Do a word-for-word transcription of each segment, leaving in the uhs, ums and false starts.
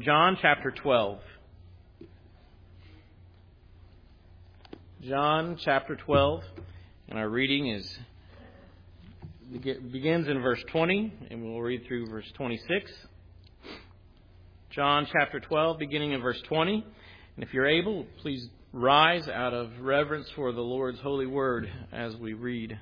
John chapter twelve. John chapter twelve, and our reading is begins in verse twenty, and we'll read through verse twenty-six. John chapter twelve, beginning in verse twenty. And if you're able, please rise out of reverence for the Lord's holy word as we read.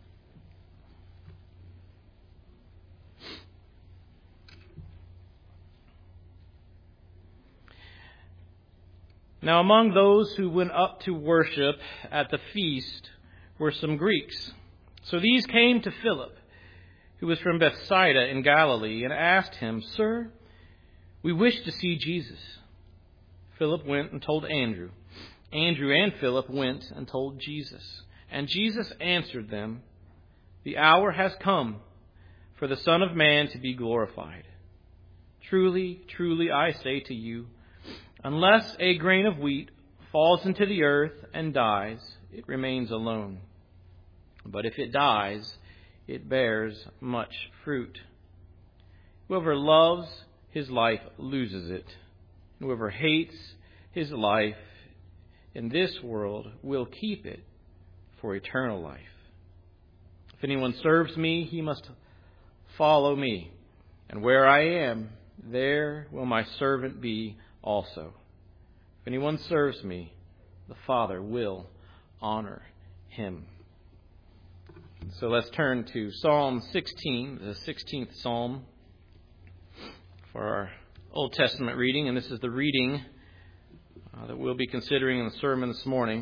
Now among those who went up to worship at the feast were some Greeks. So these came to Philip, who was from Bethsaida in Galilee, and asked him, "Sir, we wish to see Jesus." Philip went and told Andrew. Andrew and Philip went and told Jesus. And Jesus answered them, "The hour has come for the Son of Man to be glorified. Truly, truly, I say to you, unless a grain of wheat falls into the earth and dies, it remains alone. But if it dies, it bears much fruit. Whoever loves his life loses it. Whoever hates his life in this world will keep it for eternal life. If anyone serves me, he must follow me. And where I am, there will my servant be also. If anyone serves me, the Father will honor him." So let's turn to Psalm sixteen, the sixteenth Psalm, for our Old Testament reading. And this is the reading uh, that we'll be considering in the sermon this morning.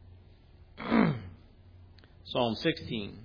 Psalm sixteen.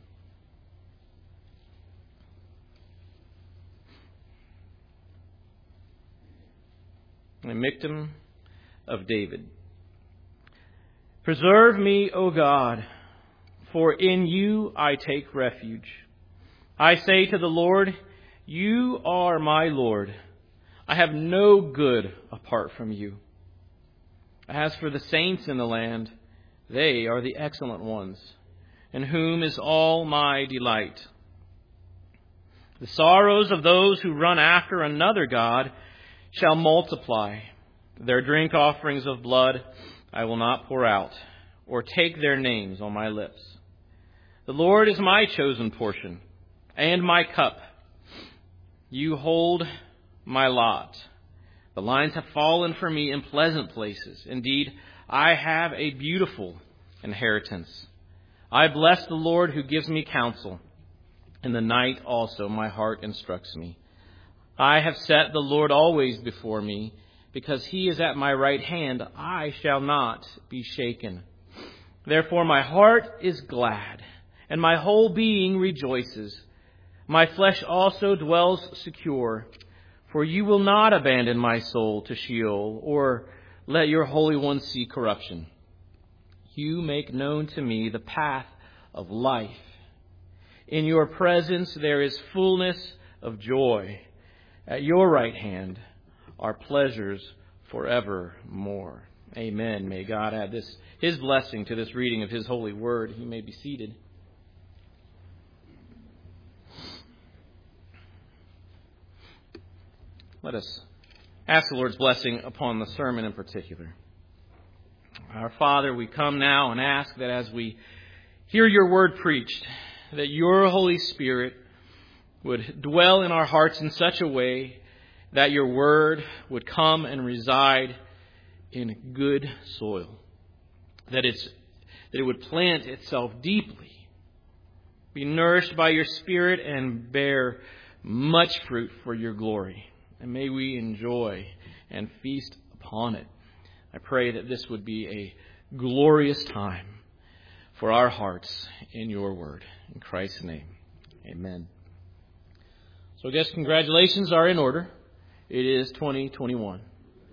A Michtam of David. Preserve me, O God, for in you I take refuge. I say to the Lord, you are my Lord. I have no good apart from you. As for the saints in the land, they are the excellent ones, in whom is all my delight. The sorrows of those who run after another god shall multiply. Their drink offerings of blood I will not pour out, or take their names on my lips. The Lord is my chosen portion, and my cup. You hold my lot. The lines have fallen for me in pleasant places. Indeed, I have a beautiful inheritance. I bless the Lord who gives me counsel. In the night also my heart instructs me. I have set the Lord always before me. Because he is at my right hand, I shall not be shaken. Therefore my heart is glad, and my whole being rejoices. My flesh also dwells secure, for you will not abandon my soul to Sheol, or let your Holy One see corruption. You make known to me the path of life. In your presence there is fullness of joy. At your right hand are pleasures forevermore. Amen. May God add this, his blessing to this reading of his holy word. You may be seated. Let us ask the Lord's blessing upon the sermon in particular. Our Father, we come now and ask that as we hear your word preached, that your Holy Spirit would dwell in our hearts in such a way that your word would come and reside in good soil, that it's that it would plant itself deeply, be nourished by your Spirit, and bear much fruit for your glory. And may we enjoy and feast upon it. I pray that this would be a glorious time for our hearts in your word. In Christ's name, amen. So I guess congratulations are in order. It is twenty twenty-one.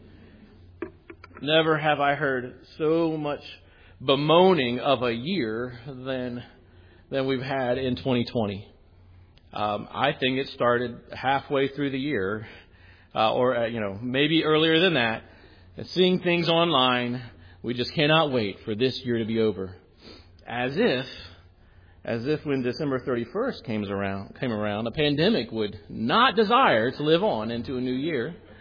Never have I heard so much bemoaning of a year than than we've had in twenty twenty. Um, I think it started halfway through the year, uh, or uh, you know, maybe earlier than that. And seeing things online, we just cannot wait for this year to be over. As if, as if when December thirty-first came around, came around, a pandemic would not desire to live on into a new year.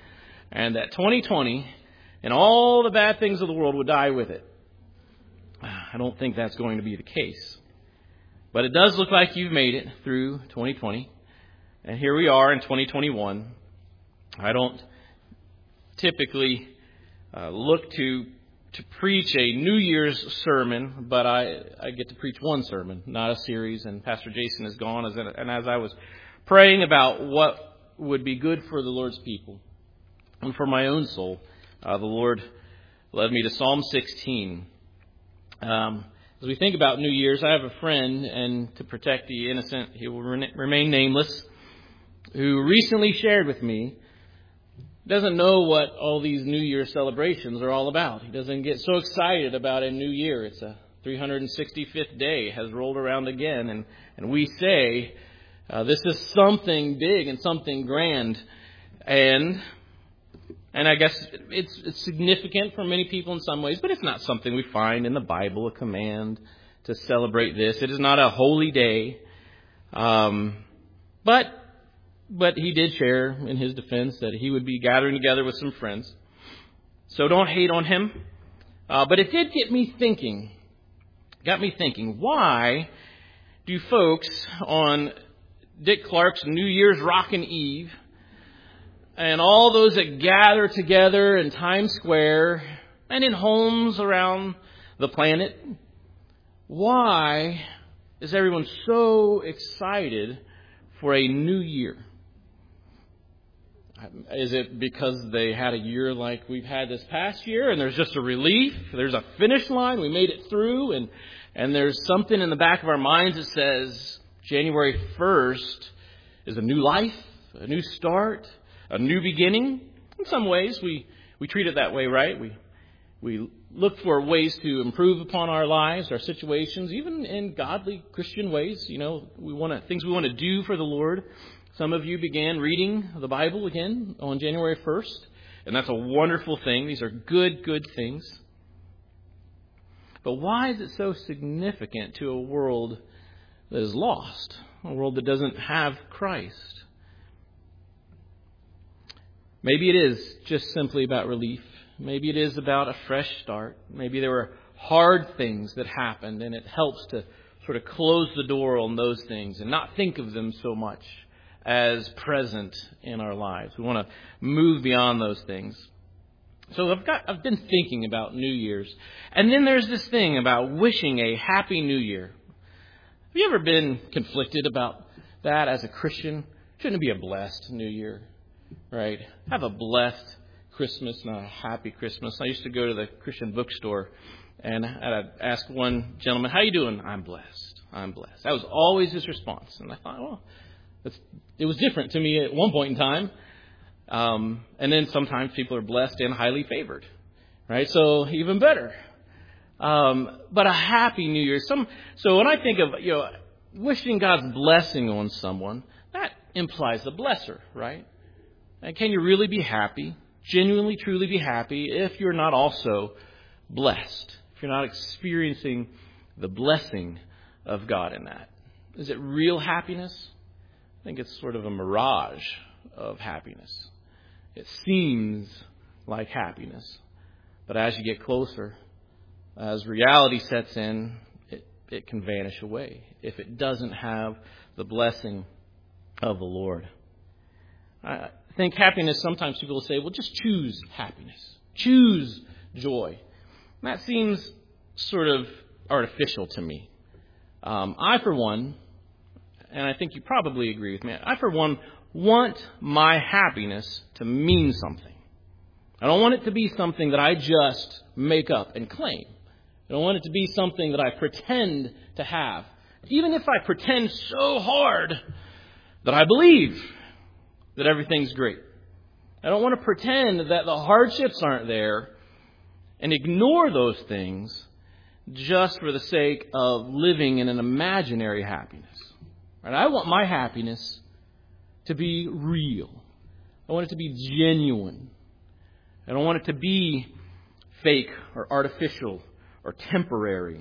and that twenty twenty and all the bad things of the world would die with it. I don't think that's going to be the case. But it does look like you've made it through twenty twenty. And here we are in twenty twenty-one. I don't typically uh, look to to preach a New Year's sermon, but I, I get to preach one sermon, not a series. And Pastor Jason is gone. As and as I was praying about what would be good for the Lord's people and for my own soul, uh, the Lord led me to Psalm sixteen. Um, as we think about New Year's, I have a friend, and to protect the innocent, he will re- remain nameless, who recently shared with me, doesn't know what all these New Year celebrations are all about. He doesn't get so excited about a new year. It's a three hundred sixty-fifth day has rolled around again, and, and we say uh, this is something big and something grand, and and I guess it's, it's significant for many people in some ways, but it's not something we find in the Bible, a command to celebrate this. It is not a holy day, um, but But he did share in his defense that he would be gathering together with some friends. So don't hate on him. Uh, but it did get me thinking, got me thinking, why do folks on Dick Clark's New Year's Rockin' Eve and all those that gather together in Times Square and in homes around the planet, why is everyone so excited for a new year? Is it because they had a year like we've had this past year and there's just a relief? There's a finish line. We made it through, and, and there's something in the back of our minds that says January first is a new life, a new start, a new beginning. In some ways, we, we treat it that way, right? We we look for ways to improve upon our lives, our situations, even in godly Christian ways. You know, we want to, things we want to do for the Lord. Some of you began reading the Bible again on January first, and that's a wonderful thing. These are good, good things. But why is it so significant to a world that is lost, a world that doesn't have Christ? Maybe it is just simply about relief. Maybe it is about a fresh start. Maybe there were hard things that happened, and it helps to sort of close the door on those things and not think of them so much as present in our lives. We want to move beyond those things. So I've got I've been thinking about New Year's. And then there's this thing about wishing a happy New Year. Have you ever been conflicted about that as a Christian? Shouldn't it be a blessed New Year? Right? Have a blessed Christmas, not a happy Christmas. I used to go to the Christian bookstore, and I'd ask one gentleman, "How you doing?" "I'm blessed. I'm blessed." That was always his response. And I thought, well, It's, it was different to me at one point in time. Um, and then sometimes people are blessed and highly favored. Right? So even better. Um, but a happy New Year. Some, so when I think of, you know, wishing God's blessing on someone, that implies a blesser, right? And can you really be happy, genuinely, truly be happy, if you're not also blessed? If you're not experiencing the blessing of God in that? Is it real happiness? I think it's sort of a mirage of happiness. It seems like happiness. But as you get closer, as reality sets in, it, it can vanish away if it doesn't have the blessing of the Lord. I think happiness, sometimes people will say, well, just choose happiness. Choose joy. And that seems sort of artificial to me. Um, I, for one, and I think you probably agree with me, I, for one, want my happiness to mean something. I don't want it to be something that I just make up and claim. I don't want it to be something that I pretend to have. Even if I pretend so hard that I believe that everything's great. I don't want to pretend that the hardships aren't there and ignore those things just for the sake of living in an imaginary happiness. Right? I want my happiness to be real. I want it to be genuine. I don't want it to be fake or artificial or temporary.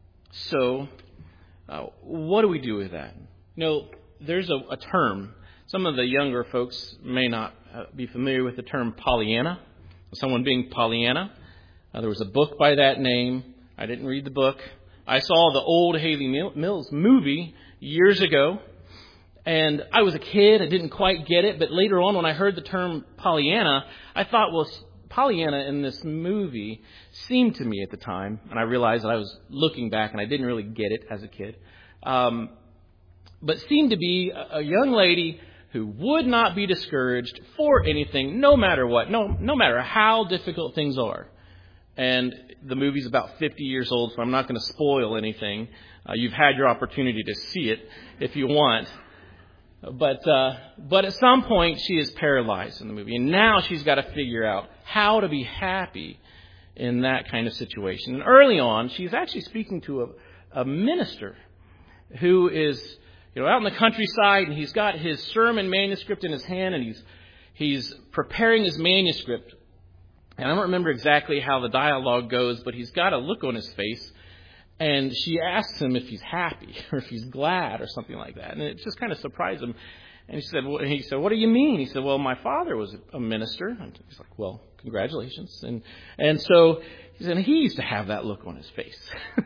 So, uh, what do we do with that? You know, there's a, a term. It's Some of the younger folks may not uh, be familiar with the term Pollyanna, someone being Pollyanna. Uh, there was a book by that name. I didn't read the book. I saw the old Haley Mills movie years ago, and I was a kid. I didn't quite get it, but later on when I heard the term Pollyanna, I thought, well, Pollyanna in this movie seemed to me at the time, and I realized that I was looking back and I didn't really get it as a kid, um, but seemed to be a, a young lady who would not be discouraged for anything, no matter what, no, no matter how difficult things are. And the movie's about fifty years old, so I'm not going to spoil anything. Uh, you've had your opportunity to see it if you want. But uh, but at some point, she is paralyzed in the movie. And now she's got to figure out how to be happy in that kind of situation. And early on, she's actually speaking to a, a minister who is, you know, out in the countryside, and he's got his sermon manuscript in his hand, and he's he's preparing his manuscript. And I don't remember exactly how the dialogue goes, but he's got a look on his face. And she asks him if he's happy or if he's glad or something like that. And it just kind of surprised him. And he said, well, he said, what do you mean? He said, well, my father was a minister. And he's like, well, congratulations. And and so he said, he used to have that look on his face.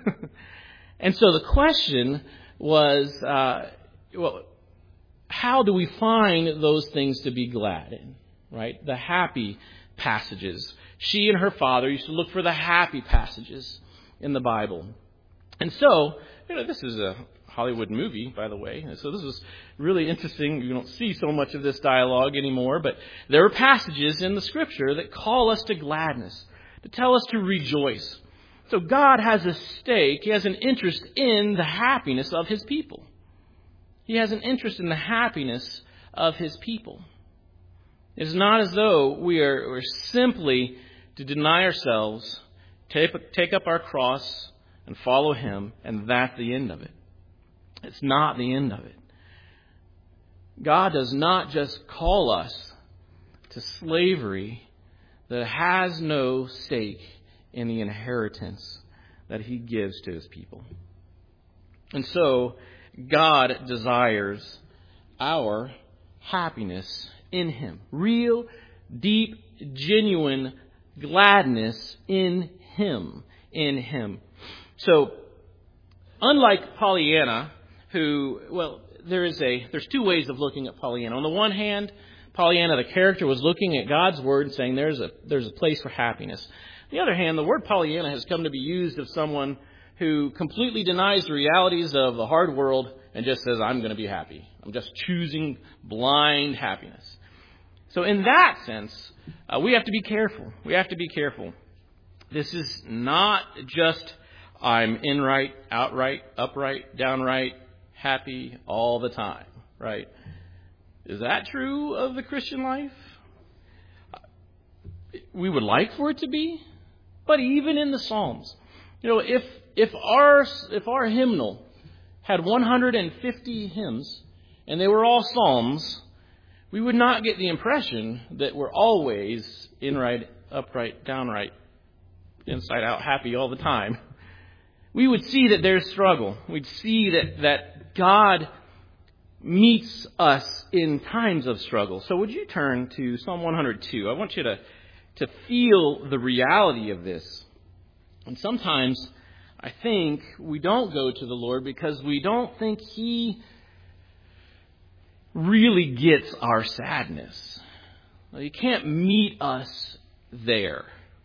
And so the question was, uh, well, how do we find those things to be glad in, right? The happy passages. She and her father used to look for the happy passages in the Bible. And so, you know, this is a Hollywood movie, by the way. And so this is really interesting. You don't see so much of this dialogue anymore, but there are passages in the Scripture that call us to gladness, to tell us to rejoice. So God has a stake. He has an interest in the happiness of His people. He has an interest in the happiness of His people. It's not as though we are we're simply to deny ourselves, take, take up our cross, and follow Him, and that's the end of it. It's not the end of it. God does not just call us to slavery that has no stake in the inheritance that He gives to His people. And so, God desires our happiness in Him. Real, deep, genuine gladness in Him. In Him. So, unlike Pollyanna, who, well, there is a, there's two ways of looking at Pollyanna. On the one hand, Pollyanna, the character, was looking at God's Word and saying there's a, there's a place for happiness. On the other hand, the word Pollyanna has come to be used of someone who completely denies the realities of the hard world and just says, I'm going to be happy. I'm just choosing blind happiness. So in that sense, uh, we have to be careful. We have to be careful. This is not just I'm in right, outright, upright, downright, happy all the time, right? Is that true of the Christian life? We would like for it to be, but even in the Psalms, you know, if if our if our hymnal had one hundred fifty hymns and they were all psalms, we would not get the impression that we're always in right, upright, downright, inside out, happy all the time. We would see that there's struggle. We'd see that, that God meets us in times of struggle. So would you turn to Psalm one hundred two? I want you to, to feel the reality of this. And sometimes I think we don't go to the Lord because we don't think He really gets our sadness. He can't meet us there.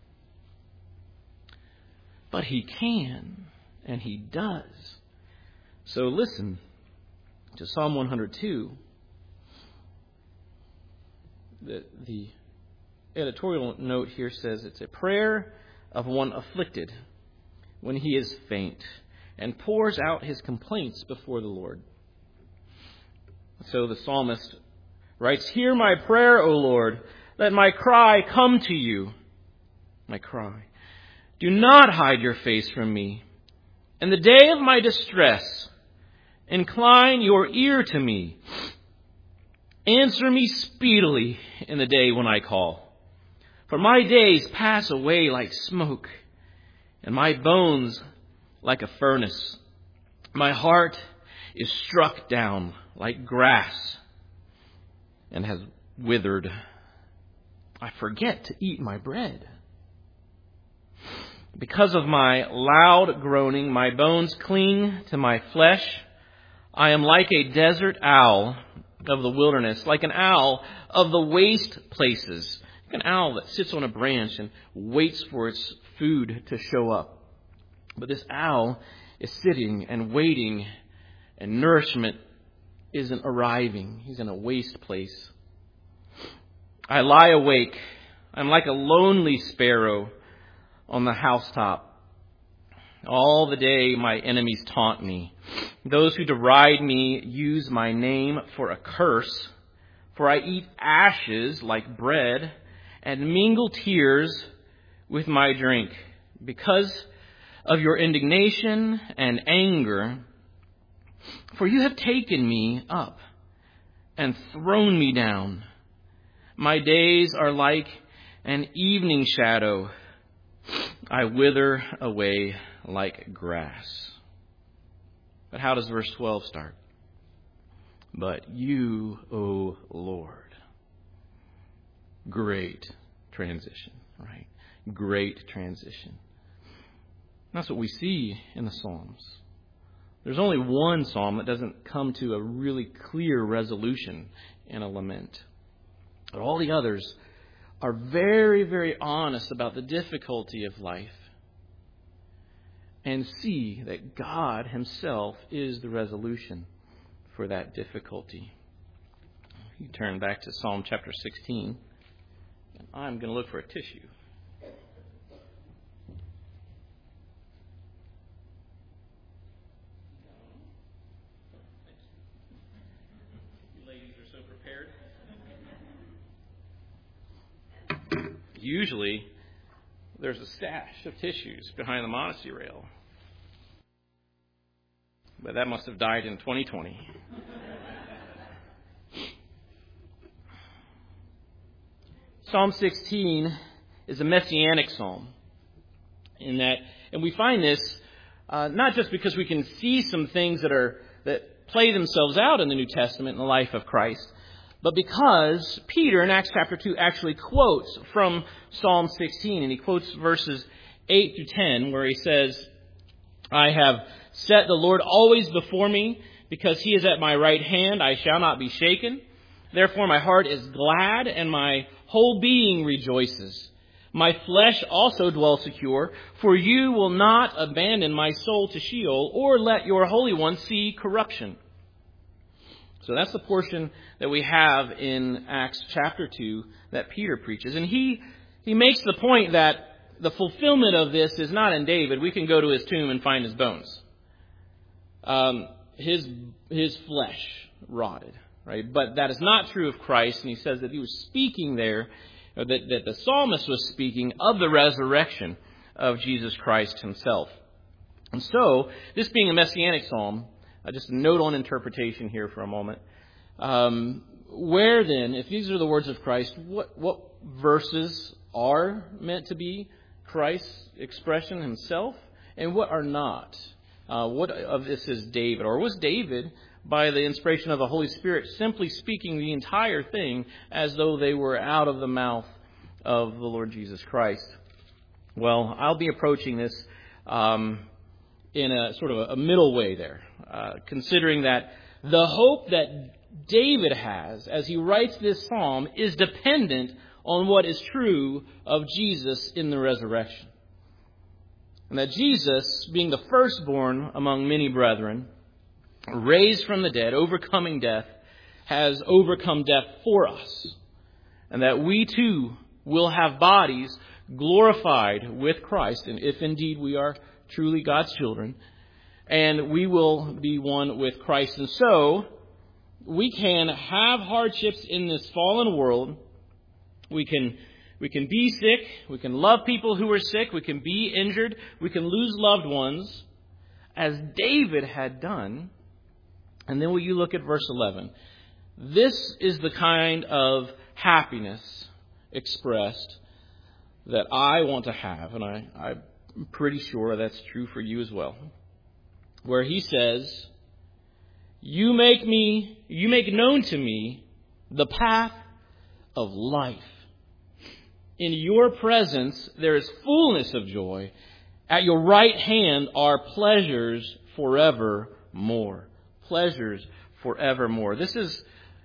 But He can, and He does. So listen to Psalm one hundred two. The, the editorial note here says it's a prayer of one afflicted when he is faint and pours out his complaints before the Lord. So the psalmist writes, Hear my prayer, O Lord. Let my cry come to you. My cry. Do not hide your face from me. In the day of my distress, incline your ear to me. Answer me speedily in the day when I call. For my days pass away like smoke, and my bones like a furnace. My heart is struck down like grass. and has withered. I forget to eat my bread. Because of my loud groaning, my bones cling to my flesh. I am like a desert owl of the wilderness, like an owl of the waste places, like an owl that sits on a branch and waits for its food to show up. But this owl is sitting and waiting, and nourishment isn't arriving. He's in a waste place. I lie awake. I'm like a lonely sparrow on the housetop. All the day my enemies taunt me. Those who deride me use my name for a curse. For I eat ashes like bread and mingle tears with my drink. Because of your indignation and anger, for you have taken me up and thrown me down. My days are like an evening shadow. I wither away like grass. But how does verse twelve start? But you, O Lord. Great transition, right? Great transition. That's what we see in the Psalms. There's only one psalm that doesn't come to a really clear resolution in a lament. But all the others are very, very honest about the difficulty of life and see that God himself is the resolution for that difficulty. You turn back to Psalm chapter sixteen, and I'm going to look for a tissue. You ladies are so prepared. Usually, there's a stash of tissues behind the modesty rail. But that must have died in twenty twenty. Psalm sixteen is a messianic psalm. In that, and we find this uh, not just because we can see some things that are that play themselves out in the New Testament in the life of Christ, but because Peter in Acts chapter two actually quotes from Psalm sixteen, and he quotes verses eight through ten, where he says, I have set the Lord always before me, because he is at my right hand, I shall not be shaken. Therefore my heart is glad, and my whole being rejoices. My flesh also dwells secure, for you will not abandon my soul to Sheol, or let your Holy One see corruption. So that's the portion that we have in Acts chapter two that Peter preaches. And he, he makes the point that the fulfillment of this is not in David. We can go to his tomb and find his bones. Um, his, his flesh rotted, right? But that is not true of Christ. And he says that he was speaking there, or that, that the psalmist was speaking of the resurrection of Jesus Christ himself. And so, this being a messianic psalm, Uh, just a note on interpretation here for a moment. Um, where then, if these are the words of Christ, what, what verses are meant to be Christ's expression himself, and what are not? Uh, what of this is David? Or was David, by the inspiration of the Holy Spirit, simply speaking the entire thing as though they were out of the mouth of the Lord Jesus Christ? Well, I'll be approaching this um, in a sort of a middle way there. Uh, considering that the hope that David has as he writes this psalm is dependent on what is true of Jesus in the resurrection. And that Jesus, being the firstborn among many brethren, raised from the dead, overcoming death, has overcome death for us. And that we too will have bodies glorified with Christ, and if indeed we are truly God's children, and we will be one with Christ. And so, we can have hardships in this fallen world. We can, we can be sick. We can love people who are sick. We can be injured. We can lose loved ones, as David had done. And then will you look at verse eleven. This is the kind of happiness expressed that I want to have. And I, I'm pretty sure that's true for you as well. Where he says, you make me, you make known to me the path of life. In your presence there is fullness of joy. At your right hand are pleasures forevermore. Pleasures forevermore. This is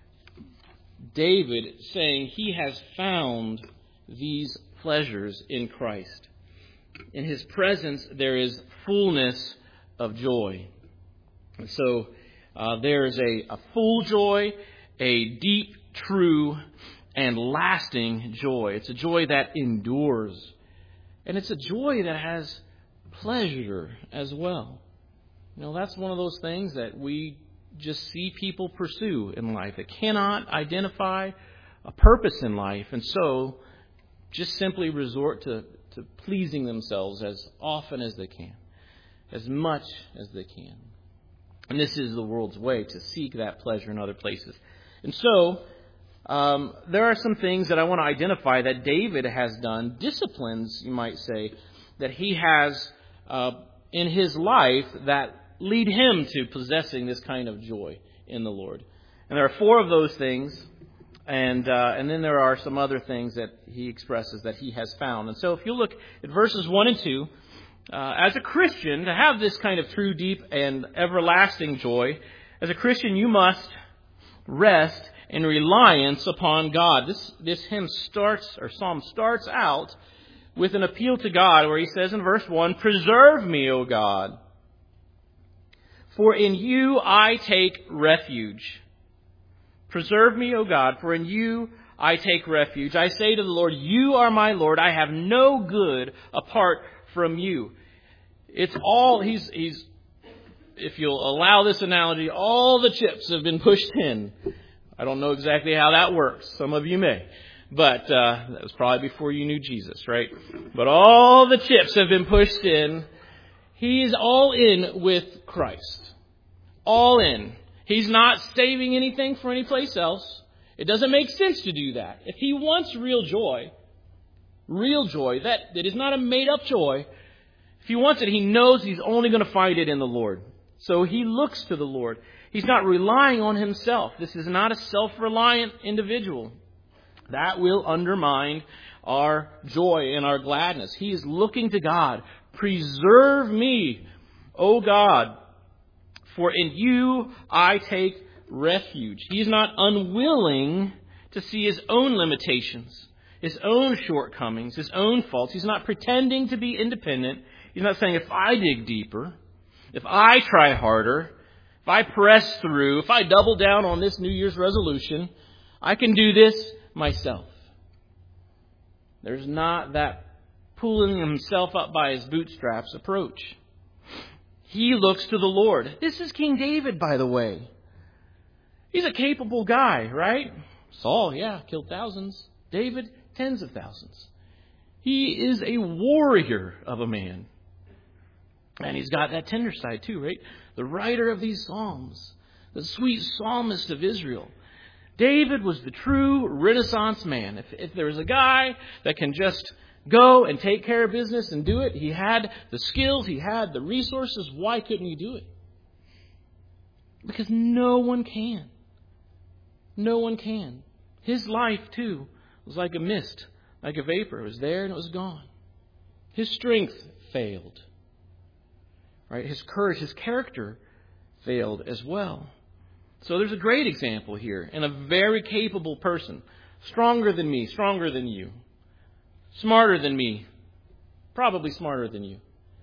David saying he has found these pleasures in Christ. In His presence there is fullness of joy. So uh, there is a, a full joy, a deep, true, and lasting joy. It's a joy that endures. And it's a joy that has pleasure as well. You know, that's one of those things that we just see people pursue in life. They cannot identify a purpose in life, and so just simply resort to, to pleasing themselves as often as they can, as much as they can. And this is the world's way, to seek that pleasure in other places. And so, um, there are some things that I want to identify that David has done, disciplines, you might say, that he has uh, in his life that lead him to possessing this kind of joy in the Lord. And there are four of those things, and uh, and then there are some other things that he expresses that he has found. And so if you look at verses one and two, uh, as a Christian, to have this kind of true, deep, and everlasting joy, as a Christian you must rest in reliance upon God. This this hymn starts, or psalm starts out with an appeal to God, where he says in verse one, "Preserve me, O God, for in you I take refuge." Preserve me, O God, for in you I take refuge. I say to the Lord, you are my Lord. I have no good apart from you. It's all, he's, he's, if you'll allow this analogy, all the chips have been pushed in. I don't know exactly how that works. Some of you may. But uh, that was probably before you knew Jesus, right? But all the chips have been pushed in. He's all in with Christ. All in. He's not saving anything for any place else. It doesn't make sense to do that. If he wants real joy, real joy, that, that is not a made-up joy, if he wants it, he knows he's only going to find it in the Lord. So he looks to the Lord. He's not relying on himself. This is not a self-reliant individual. That will undermine our joy and our gladness. He is looking to God. Preserve me, O God, for in you I take refuge. He is not unwilling to see his own limitations, his own shortcomings, his own faults. He's not pretending to be independent. He's not saying, if I dig deeper, if I try harder, if I press through, if I double down on this New Year's resolution, I can do this myself. There's not that pulling himself up by his bootstraps approach. He looks to the Lord. This is King David, by the way. He's a capable guy, right? Saul, yeah, killed thousands. David, tens of thousands. He is a warrior of a man. And he's got that tender side too, right? The writer of these psalms, the sweet psalmist of Israel. David was the true Renaissance man. If, if there was a guy that can just go and take care of business and do it, he had the skills, he had the resources. Why couldn't he do it? Because no one can. No one can. His life, too, was like a mist, like a vapor. It was there and it was gone. His strength failed. Right? His courage, his character failed as well. So there's a great example here, and a very capable person. Stronger than me, stronger than you. Smarter than me, probably smarter than you.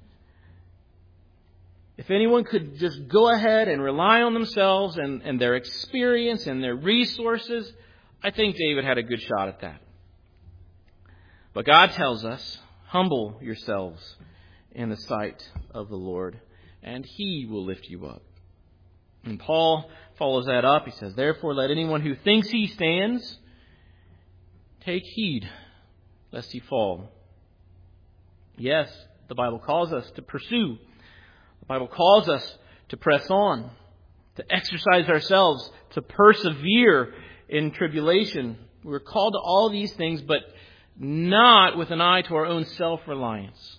If anyone could just go ahead and rely on themselves and, and their experience and their resources, I think David had a good shot at that. But God tells us, humble yourselves in the sight of the Lord, and He will lift you up. And Paul follows that up. He says, therefore, let anyone who thinks he stands take heed lest he fall. Yes, the Bible calls us to pursue. The Bible calls us to press on, to exercise ourselves, to persevere in tribulation. We're called to all these things, but not with an eye to our own self-reliance,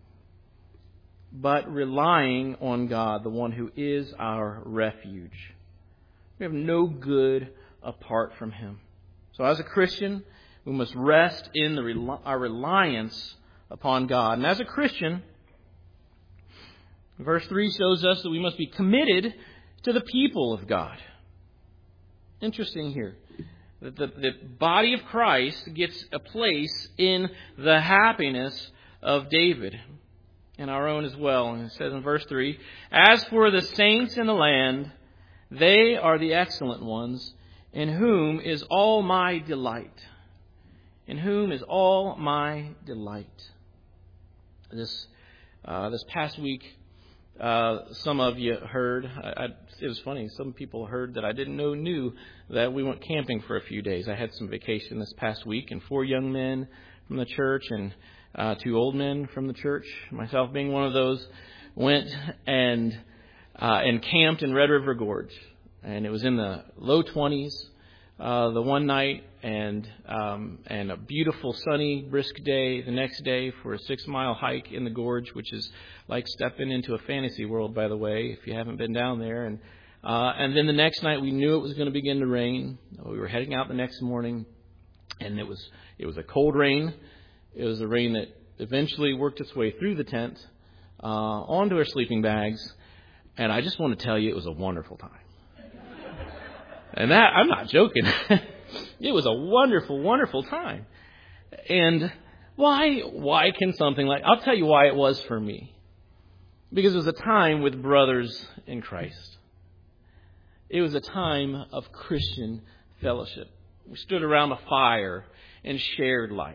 but relying on God, the one who is our refuge. We have no good apart from Him. So as a Christian, we must rest in the rel- our reliance upon God. And as a Christian, verse three shows us that we must be committed to the people of God. Interesting here. That the, the body of Christ gets a place in the happiness of David. And our own as well. And it says in verse three, as for the saints in the land, they are the excellent ones, in whom is all my delight. In whom is all my delight. This uh, this past week, uh, some of you heard, I, I, it was funny, some people heard that I didn't know knew that we went camping for a few days. I had some vacation this past week, and four young men from the church and uh, two old men from the church, myself being one of those, went and uh, and camped in Red River Gorge. And it was in the low twenties uh, the one night, and um, and a beautiful sunny, brisk day the next day for a six-mile hike in the gorge, which is like stepping into a fantasy world, by the way, if you haven't been down there. And uh, and then the next night, we knew it was going to begin to rain. We were heading out the next morning, and it was it was a cold rain. It was a rain that eventually worked its way through the tent uh, onto our sleeping bags, and I just want to tell you, it was a wonderful time. And that, I'm not joking. It was a wonderful, wonderful time. And why, why can something like, I'll tell you why it was for me. Because it was a time with brothers in Christ. It was a time of Christian fellowship. We stood around a fire and shared life.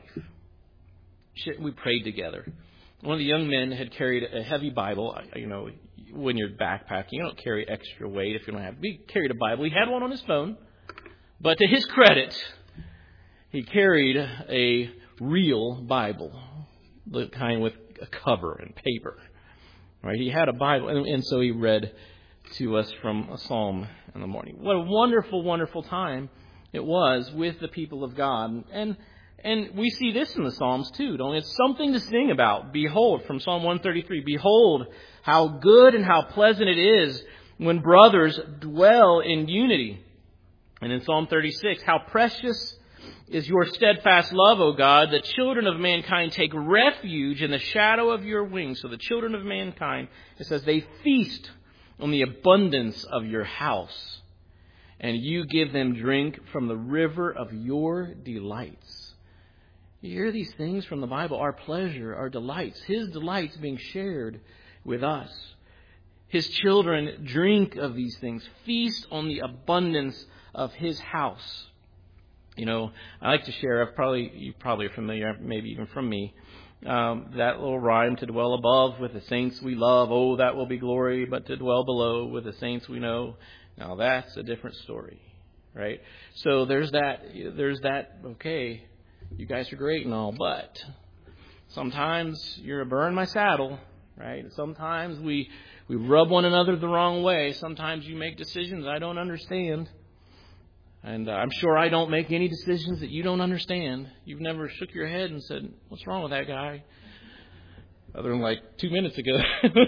We prayed together. One of the young men had carried a heavy Bible. You know, when you're backpacking, you don't carry extra weight if you don't have. He carried a Bible. He had one on his phone. But to his credit, he carried a real Bible, the kind with a cover and paper. Right? He had a Bible, and, and so he read to us from a psalm in the morning. What a wonderful, wonderful time it was with the people of God. And And we see this in the Psalms too, don't we? It's something to sing about. Behold, from Psalm one thirty-three, behold how good and how pleasant it is when brothers dwell in unity. And in Psalm thirty-six, how precious is your steadfast love, O God. The children of mankind take refuge in the shadow of your wings. So the children of mankind, it says, they feast on the abundance of your house, and you give them drink from the river of your delights. You hear these things from the Bible, our pleasure, our delights, His delights being shared with us. His children drink of these things, feast on the abundance of His house. You know, I like to share, I've probably, you probably are familiar, maybe even from me, um, that little rhyme, to dwell above with the saints we love, oh, that will be glory, but to dwell below with the saints we know, now that's a different story, right? So there's that, there's that, okay, you guys are great and all, but sometimes you're a burn my saddle, right? Sometimes we, we rub one another the wrong way. Sometimes you make decisions I don't understand. And uh, I'm sure I don't make any decisions that you don't understand. You've never shook your head and said, what's wrong with that guy? Other than like two minutes ago.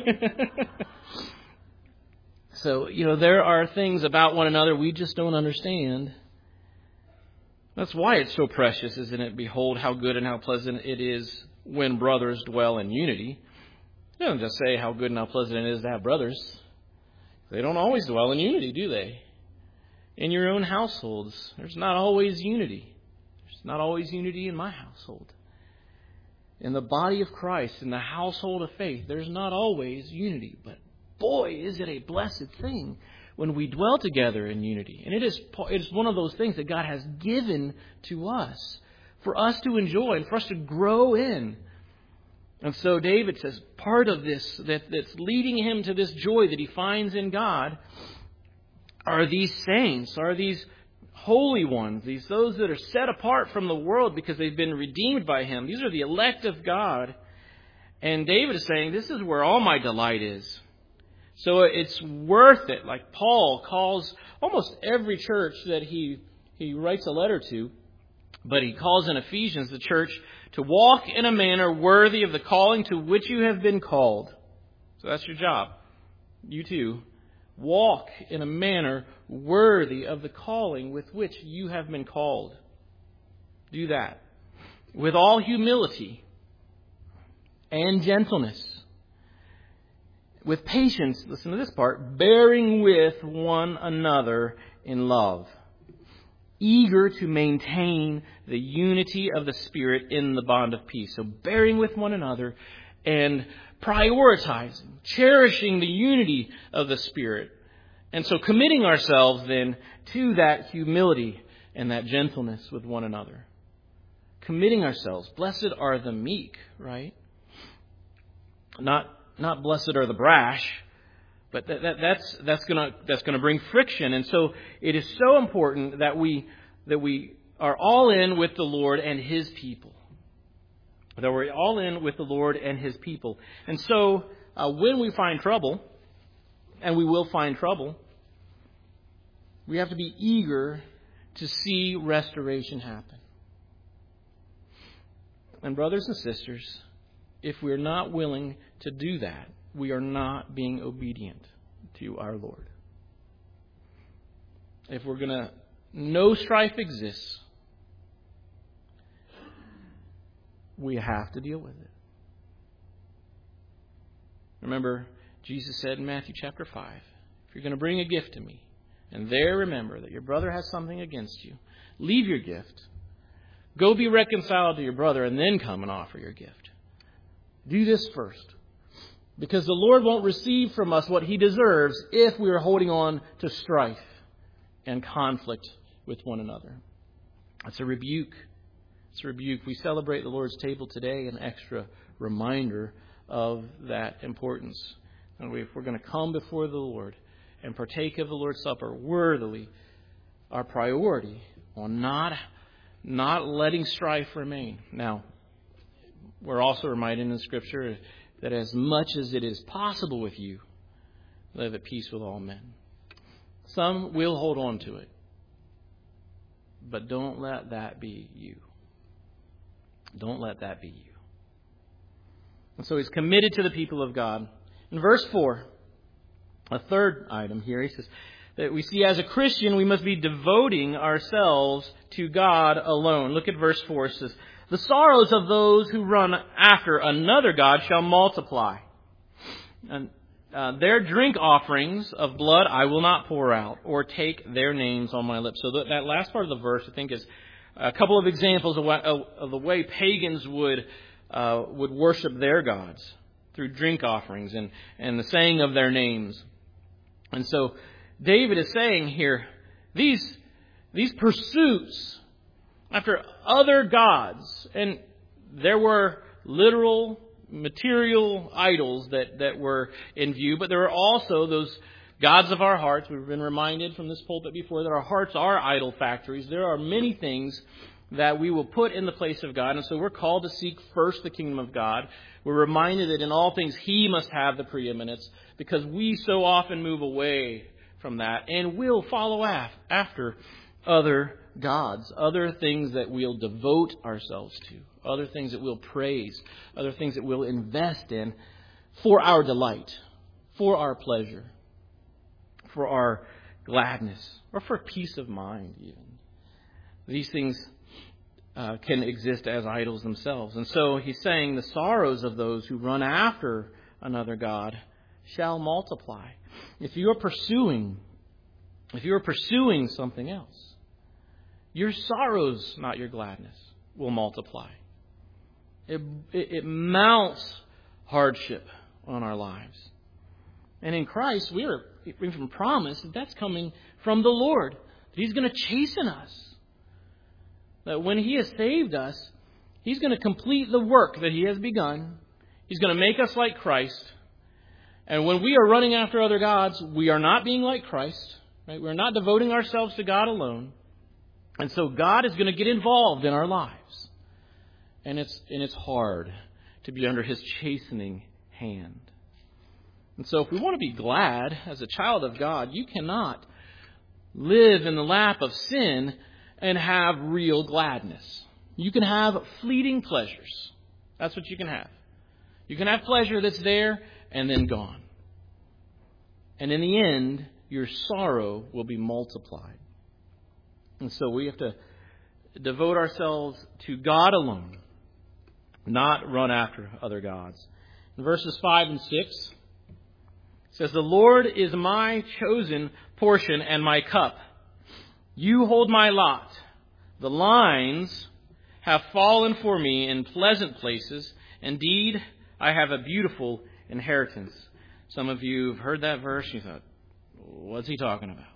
So, you know, there are things about one another we just don't understand. That's why it's so precious, isn't it? Behold how good and how pleasant it is when brothers dwell in unity. It doesn't just say how good and how pleasant it is to have brothers. They don't always dwell in unity, do they? In your own households, there's not always unity. There's not always unity in my household. In the body of Christ, in the household of faith, there's not always unity. But boy, is it a blessed thing when we dwell together in unity. And it is, it is one of those things that God has given to us for us to enjoy and for us to grow in. And so David says part of this that, that's leading him to this joy that he finds in God are these saints, are these holy ones, these those that are set apart from the world because they've been redeemed by Him. These are the elect of God. And David is saying, this is where all my delight is. So it's worth it. Like Paul calls almost every church that he he writes a letter to, but he calls in Ephesians the church to walk in a manner worthy of the calling to which you have been called. So that's your job. You too. Walk in a manner worthy of the calling with which you have been called. Do that with all humility and gentleness, with patience, listen to this part, bearing with one another in love, eager to maintain the unity of the Spirit in the bond of peace. So bearing with one another and prioritizing, cherishing the unity of the Spirit. And so committing ourselves then to that humility and that gentleness with one another. Committing ourselves. Blessed are the meek, right? Not not blessed are the brash, but that, that that's that's gonna that's gonna bring friction. And so it is so important that we that we are all in with the Lord and His people. That we're all in with the Lord and His people. And so uh, when we find trouble, and we will find trouble, we have to be eager to see restoration happen. And brothers and sisters, if we're not willing to do that, we are not being obedient to our Lord. If we're going to, no strife exists, we have to deal with it. Remember, Jesus said in Matthew chapter five, if you're going to bring a gift to me, and there remember that your brother has something against you, leave your gift, go be reconciled to your brother, and then come and offer your gift. Do this first. Because the Lord won't receive from us what He deserves if we are holding on to strife and conflict with one another. It's a rebuke. It's a rebuke. We celebrate the Lord's table today, an extra reminder of that importance. And if we're going to come before the Lord and partake of the Lord's Supper worthily, our priority on not, not letting strife remain. Now, we're also reminded in Scripture that as much as it is possible with you, live at peace with all men. Some will hold on to it, but don't let that be you. Don't let that be you. And so He's committed to the people of God. In verse four, a third item here, he says that we see as a Christian we must be devoting ourselves to God alone. Look at verse four. It says, the sorrows of those who run after another god shall multiply. And uh, their drink offerings of blood I will not pour out, or take their names on my lips. So that, that last part of the verse, I think, is a couple of examples of, what, of, of the way pagans would uh, would worship their gods through drink offerings and, and the saying of their names. And so David is saying here, these these pursuits after other gods, and there were literal, material idols that, that were in view, but there were also those gods of our hearts. We've been reminded from this pulpit before that our hearts are idol factories. There are many things that we will put in the place of God, and so we're called to seek first the kingdom of God. We're reminded that in all things He must have the preeminence, because we so often move away from that and will follow after other gods, other things that we'll devote ourselves to, other things that we'll praise, other things that we'll invest in for our delight, for our pleasure, for our gladness, or for peace of mind even. These things uh, can exist as idols themselves. And so he's saying the sorrows of those who run after another god shall multiply. If you are pursuing, if you are pursuing something else, your sorrows, not your gladness, will multiply. It, it, it mounts hardship on our lives. And in Christ, we are we've been promised that that's coming from the Lord. That He's going to chasten us. That when He has saved us, He's going to complete the work that He has begun. He's going to make us like Christ. And when we are running after other gods, we are not being like Christ. Right? We're not devoting ourselves to God alone. And so God is going to get involved in our lives. And it's and it's hard to be under His chastening hand. And so if we want to be glad as a child of God, you cannot live in the lap of sin and have real gladness. You can have fleeting pleasures. That's what you can have. You can have pleasure that's there and then gone. And in the end, your sorrow will be multiplied. And so we have to devote ourselves to God alone, not run after other gods. In verses five and six, it says, "The Lord is my chosen portion and my cup. You hold my lot. The lines have fallen for me in pleasant places. Indeed, I have a beautiful inheritance." Some of you have heard that verse. You thought, what's he talking about?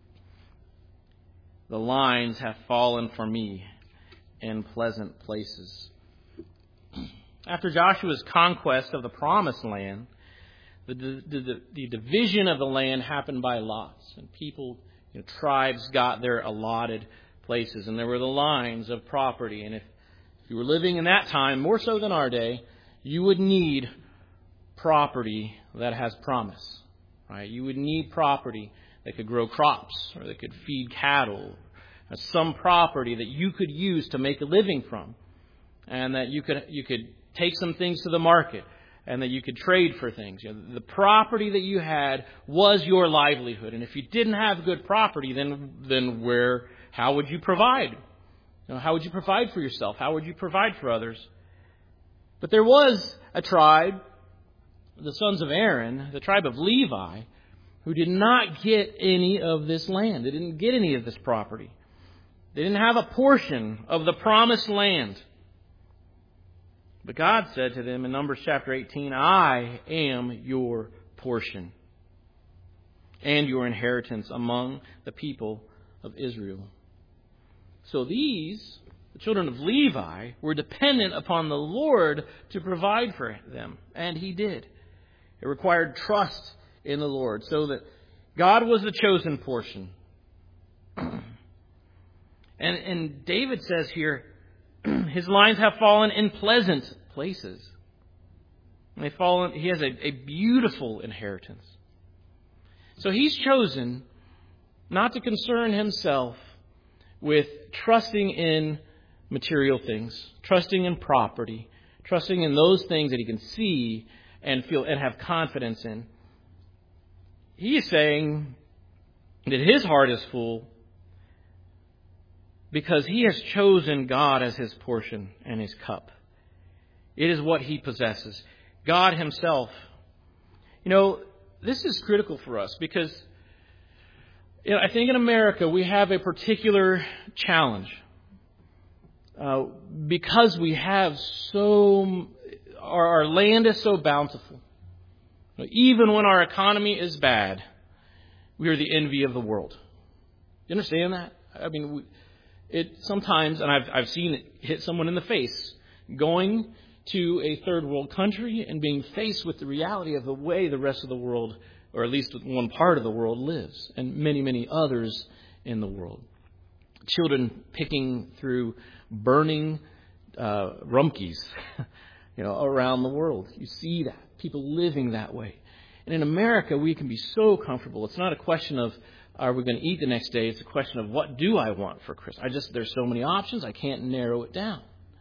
The lines have fallen for me in pleasant places. After Joshua's conquest of the promised land, the, the, the, the division of the land happened by lots. And people, you know, tribes got their allotted places. And there were the lines of property. And if you were living in that time, more so than our day, you would need property that has promise. Right? You would need property that could grow crops or that could feed cattle. Or some property that you could use to make a living from. And that you could you could take some things to the market. And that you could trade for things. You know, the property that you had was your livelihood. And if you didn't have good property, then then where how would you provide? You know, how would you provide for yourself? How would you provide for others? But there was a tribe, the sons of Aaron, the tribe of Levi, who did not get any of this land. They didn't get any of this property. They didn't have a portion of the promised land. But God said to them in Numbers chapter eighteen, "I am your portion and your inheritance among the people of Israel." So these, the children of Levi, were dependent upon the Lord to provide for them. And He did. It required trust in the Lord, so that God was the chosen portion. and, and David says here, his lines have fallen in pleasant places. And they fallen, he has a, a beautiful inheritance. So he's chosen not to concern himself with trusting in material things, trusting in property, trusting in those things that he can see and feel and have confidence in. He is saying that his heart is full because he has chosen God as his portion and his cup. It is what he possesses. God himself. You know, this is critical for us because, you know, I think in America we have a particular challenge. Uh, because we have so, our, our land is so bountiful. Even when our economy is bad, we are the envy of the world. You understand that? I mean, we, it sometimes, and I've I've seen it hit someone in the face, going to a third world country and being faced with the reality of the way the rest of the world, or at least one part of the world, lives, and many, many others in the world. Children picking through burning uh, Rumpkes, you know, around the world. You see that. People living that way. And in America, we can be so comfortable. It's not a question of, are we going to eat the next day? It's a question of, what do I want for Christmas? I just, there's so many options, I can't narrow it down.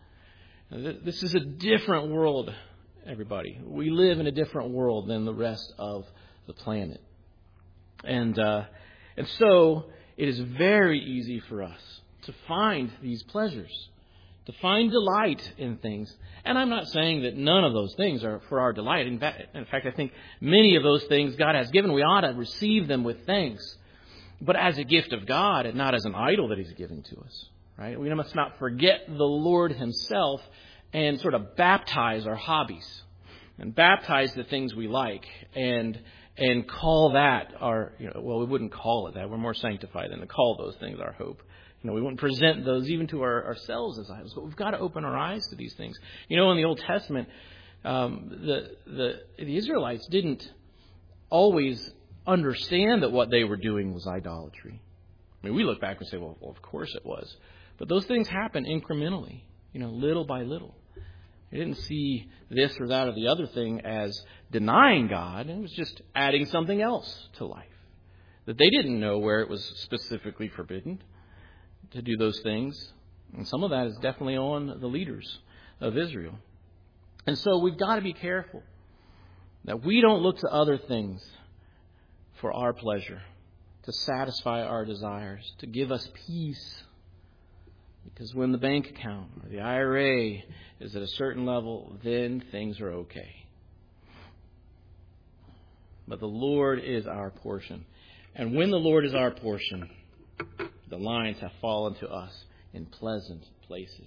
This is a different world, everybody. We live in a different world than the rest of the planet. And uh, and so it is very easy for us to find these pleasures, to find delight in things. And I'm not saying that none of those things are for our delight. In fact, in fact, I think many of those things God has given, we ought to receive them with thanks, but as a gift of God and not as an idol that He's giving to us. Right? We must not forget the Lord Himself and sort of baptize our hobbies and baptize the things we like and and call that our, you know, well, we wouldn't call it that. We're more sanctified than to call those things our hope. You know, we wouldn't present those even to our, ourselves as idols, but we've got to open our eyes to these things. You know, in the Old Testament, um, the the the Israelites didn't always understand that what they were doing was idolatry. I mean, we look back and say, well, well, of course it was. But those things happen incrementally, you know, little by little. They didn't see this or that or the other thing as denying God. It was just adding something else to life. That they didn't know where it was specifically forbidden to do those things. And some of that is definitely on the leaders of Israel. And so we've got to be careful that we don't look to other things for our pleasure, to satisfy our desires, to give us peace. Because when the bank account or the I R A is at a certain level, then things are okay. But the Lord is our portion. And when the Lord is our portion, the lines have fallen to us in pleasant places.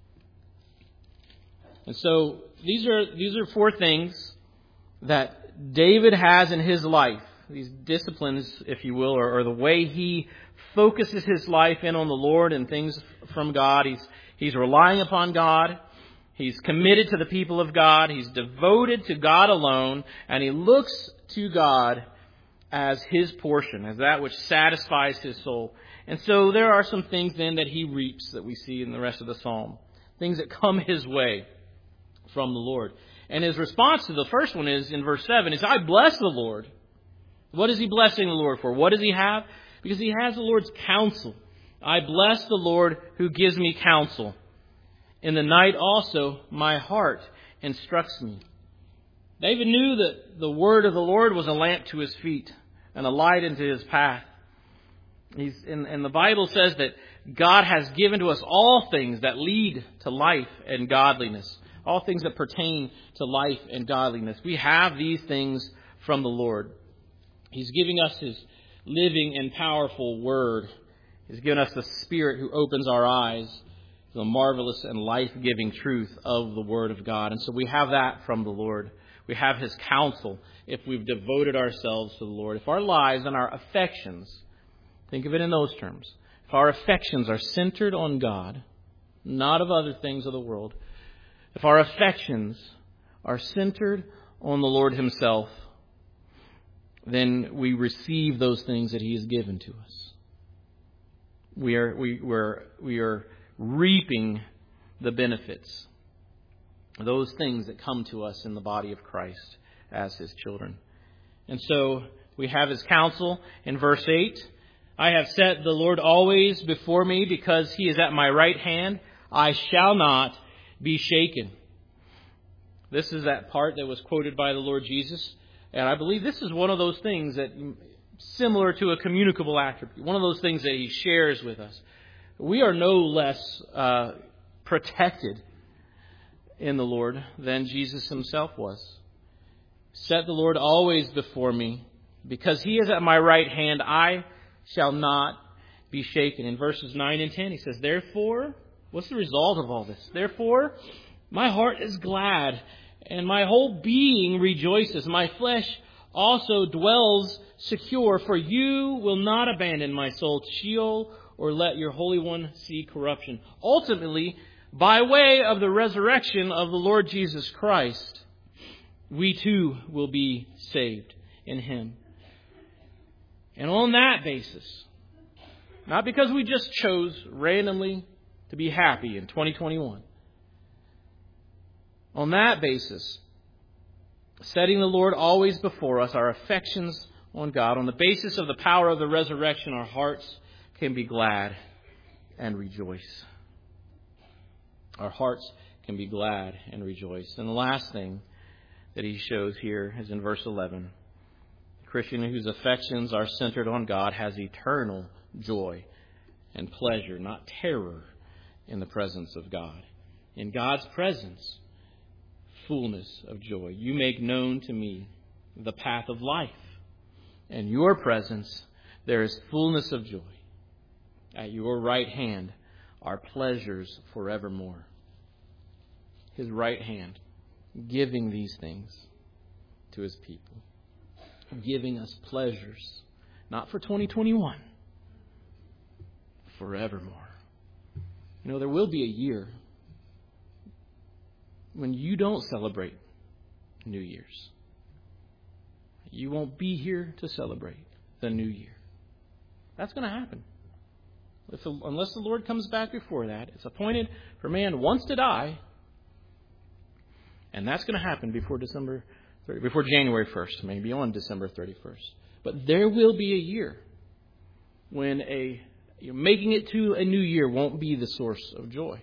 And so these are these are four things that David has in his life. These disciplines, if you will, or, or the way he focuses his life in on the Lord and things from God. He's he's relying upon God. He's committed to the people of God. He's devoted to God alone. And he looks to God as his portion, as that which satisfies his soul. And so there are some things then that he reaps that we see in the rest of the psalm. Things that come his way from the Lord. And his response to the first one is in verse seven is, I bless the Lord. What is he blessing the Lord for? What does he have? Because he has the Lord's counsel. I bless the Lord who gives me counsel. In the night also my heart instructs me. David knew that the word of the Lord was a lamp to his feet and a light into his path. He's, and, and the Bible says that God has given to us all things that lead to life and godliness. All things that pertain to life and godliness. We have these things from the Lord. He's giving us his living and powerful word. He's given us the Spirit who opens our eyes to the marvelous and life-giving truth of the Word of God. And so we have that from the Lord. We have his counsel if we've devoted ourselves to the Lord. If our lives and our affections, think of it in those terms, if our affections are centered on God, not of other things of the world, if our affections are centered on the Lord himself, then we receive those things that he has given to us. We are we we're, we are reaping the benefits, those things that come to us in the body of Christ as his children. And so we have his counsel in verse eight. I have set the Lord always before me, because he is at my right hand. I shall not be shaken. This is that part that was quoted by the Lord Jesus. And I believe this is one of those things that, similar to a communicable attribute, one of those things that he shares with us. We are no less uh, protected in the Lord than Jesus himself was. Set the Lord always before me, because he is at my right hand, I shall not be shaken. In verses nine and ten, he says, therefore, what's the result of all this? Therefore, my heart is glad, and my whole being rejoices. My flesh also dwells secure, for you will not abandon my soul to Sheol, or let your Holy One see corruption. Ultimately, by way of the resurrection of the Lord Jesus Christ, we too will be saved in him. And on that basis, not because we just chose randomly to be happy in twenty twenty-one, on that basis, setting the Lord always before us, our affections on God, on the basis of the power of the resurrection, our hearts can be glad and rejoice. Our hearts can be glad and rejoice. And the last thing that he shows here is in verse eleven. The Christian whose affections are centered on God has eternal joy and pleasure, not terror, in the presence of God. In God's presence, fullness of joy. You make known to me the path of life. In your presence, there is fullness of joy. At your right hand are pleasures forevermore. His right hand, giving these things to his people. Giving us pleasures, not for twenty twenty-one, forevermore. You know, there will be a year when you don't celebrate New Year's. You won't be here to celebrate the new year. That's going to happen. If the, unless the Lord comes back before that, it's appointed for man once to die. And that's going to happen before December thirtieth, before January first, maybe on December thirty-first. But there will be a year when a you know, making it to a new year won't be the source of joy.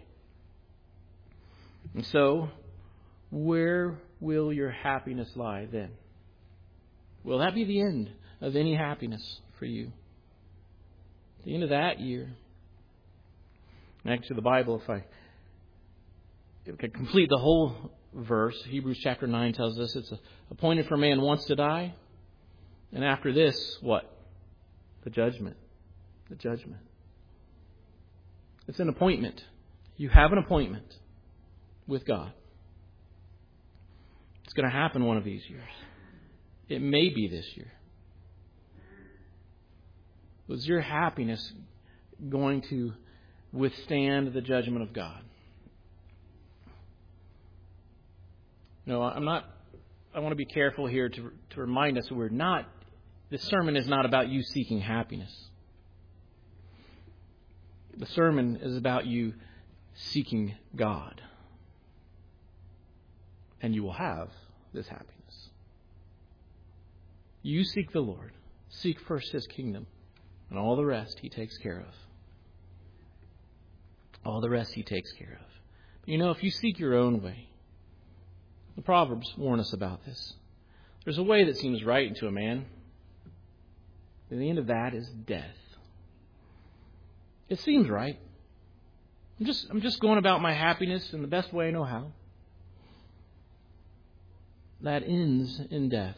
And so, where will your happiness lie then? Will that be the end of any happiness for you. At the end of that year, next to the Bible, if I if I could complete the whole verse, Hebrews chapter nine tells us it's appointed for man once to die. And after this, what? The judgment. The judgment. It's an appointment. You have an appointment with God. It's going to happen one of these years. It may be this year. Was your happiness going to withstand the judgment of God? No, I'm not. I want to be careful here to, to remind us we're not. This sermon is not about you seeking happiness. The sermon is about you seeking God. And you will have this happiness. You seek the Lord. Seek first His kingdom. And all the rest He takes care of. All the rest He takes care of. But you know, if you seek your own way, the Proverbs warn us about this. There's a way that seems right unto a man. And the end of that is death. It seems right. I'm just, I'm just going about my happiness in the best way I know how. That ends in death.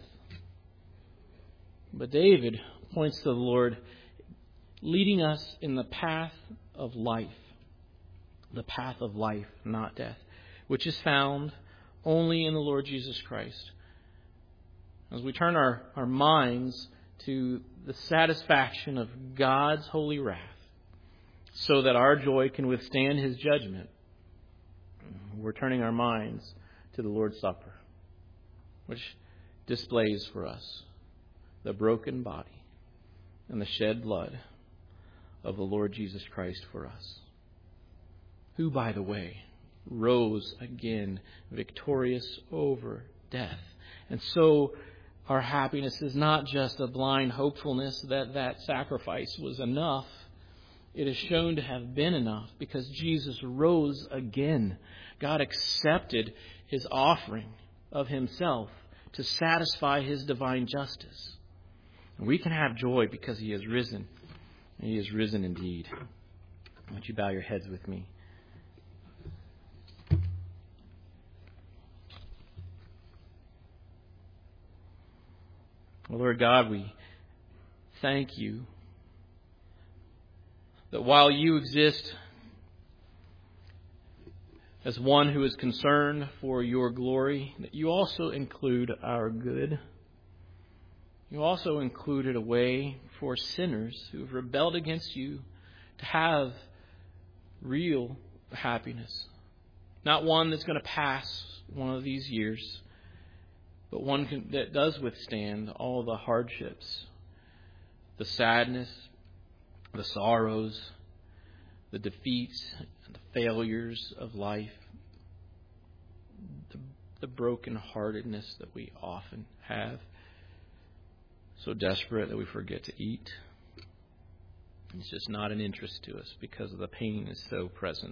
But David points to the Lord leading us in the path of life. The path of life, not death, which is found only in the Lord Jesus Christ. As we turn our, our minds to the satisfaction of God's holy wrath, so that our joy can withstand His judgment, we're turning our minds to the Lord's Supper, which displays for us the broken body and the shed blood of the Lord Jesus Christ for us, who, by the way, rose again victorious over death. And so our happiness is not just a blind hopefulness that that sacrifice was enough. It is shown to have been enough because Jesus rose again. God accepted His offering of Himself to satisfy His divine justice. And we can have joy because He has risen. And He has risen indeed. Won't you bow your heads with me? Well, Lord God, we thank You that while You exist as one who is concerned for Your glory, that You also include our good. You also included a way for sinners who have rebelled against You to have real happiness. Not one that's going to pass one of these years, but one can, that does withstand all the hardships, the sadness, the sorrows, the defeats, and the failures of life, the, the brokenheartedness that we often have, so desperate that we forget to eat. It's just not an interest to us because the pain is so present.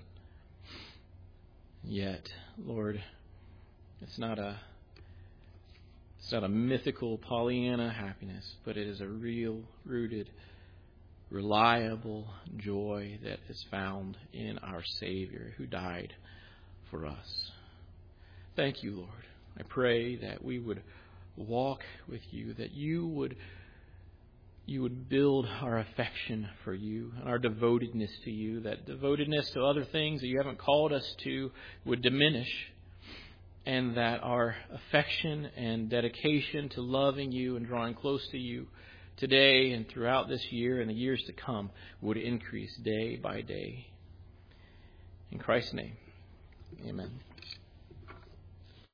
Yet, Lord, it's not a It's not a mythical Pollyanna happiness, but it is a real, rooted, reliable joy that is found in our Savior who died for us. Thank You, Lord. I pray that we would walk with You, that You would You would build our affection for You and our devotedness to You, that devotedness to other things that You haven't called us to would diminish, and that our affection and dedication to loving You and drawing close to You today and throughout this year and the years to come would increase day by day. In Christ's name, amen.